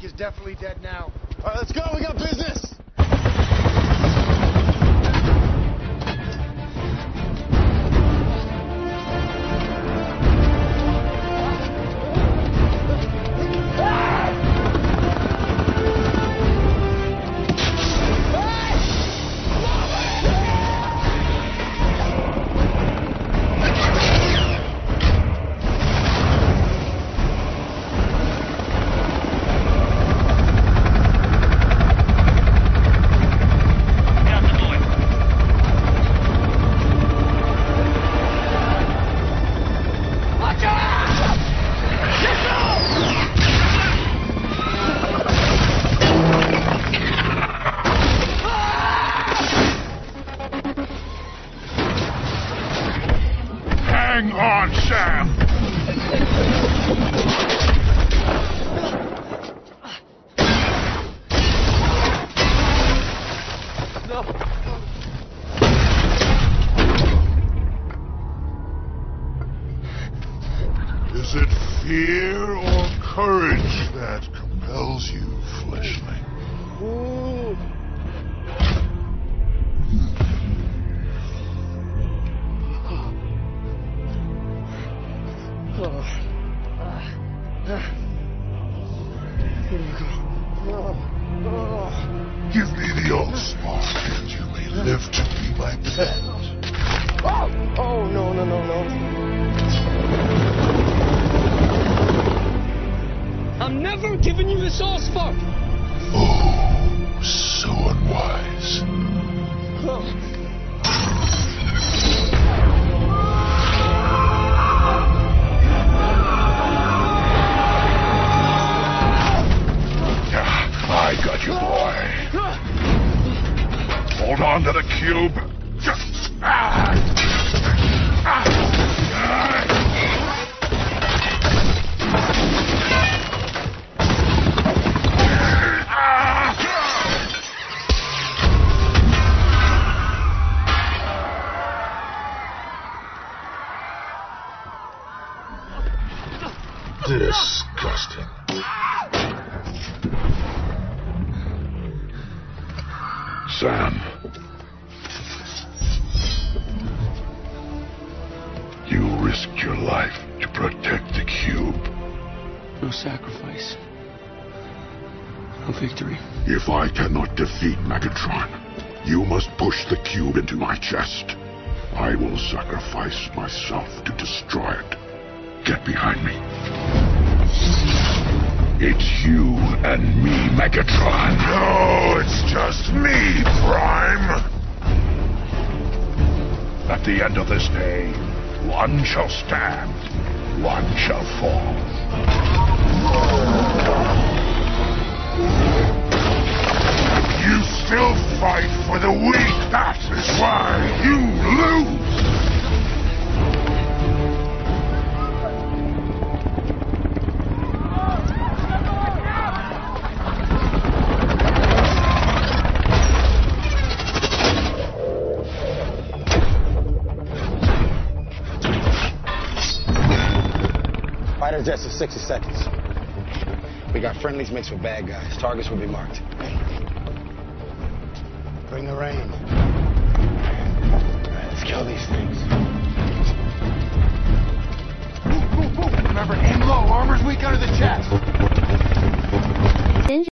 is definitely dead now. All right, let's go. We got business. Hang on, Sam! No. Is it fear or courage that compels you, fleshling? Ooh. Give me the Allspark, and you may live to be my pet. Oh, no. I'm never giving you this Allspark. Oh, so unwise. I got you, boy. Hold on to the cube. Disgusting. Sam. You risked your life to protect the cube. No sacrifice. No victory. If I cannot defeat Megatron, you must push the cube into my chest. I will sacrifice myself to destroy it. Get behind me. It's you and me, Megatron. No, it's just me, Prime. At the end of this day, one shall stand, one shall fall. You still fight for the weak. That is why you lose. Fighter jets for 60 seconds. We got friendlies mixed with bad guys. Targets will be marked. Bring the rain. All right, let's kill these things. Remember, aim low. Armor's weak under the chest.